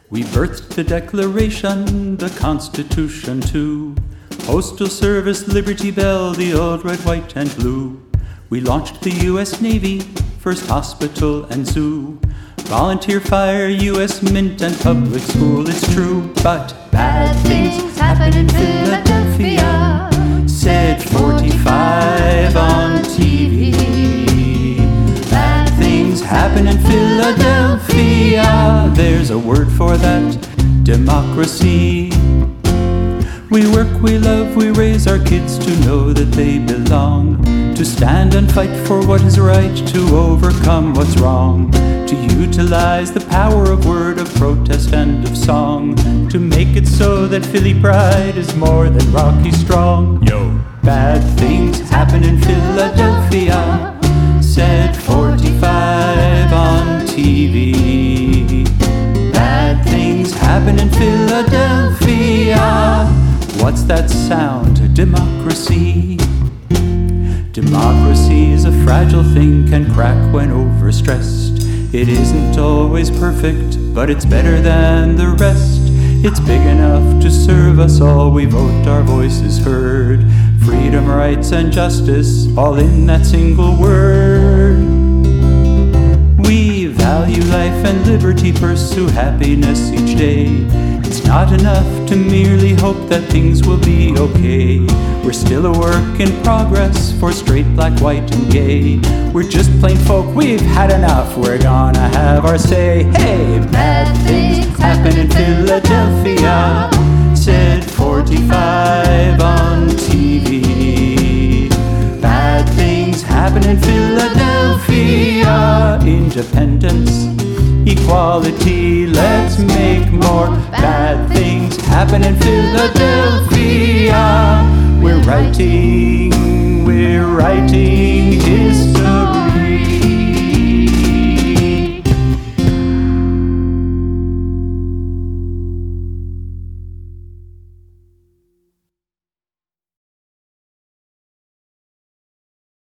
We birthed the Declaration, the Constitution too. Postal Service, Liberty Bell, the old red, white, and blue. We launched the U.S. Navy, first hospital and zoo. Volunteer fire, U.S. Mint, and public school, it's true. But bad things happen in Philadelphia, said 45 on TV. Bad Things happen in Philadelphia, there's a word for that, democracy. We work, we love, we raise our kids to know that they belong, to stand and fight for what is right, to overcome what's wrong, to utilize the power of word, of protest, and of song, to make it so that Philly pride is more than Rocky Strong. Yo. Bad things happen in Philadelphia, said 45 on TV. Bad things happen in Philadelphia. What's that sound? Democracy. Democracy is a fragile thing, can crack when overstressed. It isn't always perfect, but it's better than the rest. It's big enough to serve us all, we vote, our voices heard. Freedom, rights, and justice, all in that single word. We value life and liberty, pursue happiness each day. It's not enough to merely hope that things will be okay. We're still a work in progress for straight, black, white, and gay. We're just plain folk, we've had enough, we're gonna have our say. Hey, bad things happen in Philadelphia, said 45 on TV. Bad things happen in Philadelphia, independence, equality, let's make more. Bad things happen in Philadelphia. We're writing